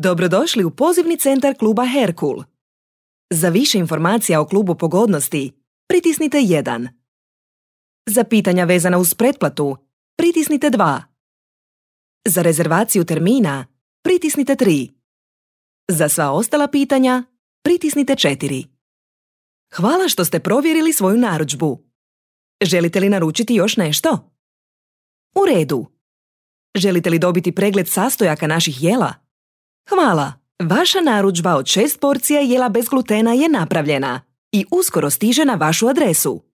Dobrodošli u pozivni centar kluba Herkul. Za više informacija o klubu Pogodnosti, pritisnite 1. Za pitanja vezana uz pretplatu, pritisnite 2. Za rezervaciju termina, pritisnite 3. Za sva ostala pitanja, pritisnite 4. Hvala što ste provjerili svoju narudžbu. Želite li naručiti još nešto? U redu. Želite li dobiti pregled sastojaka naših jela? Hvala. Vaša narudžba od 6 porcija jela bez glutena je napravljena i uskoro stiže na vašu adresu.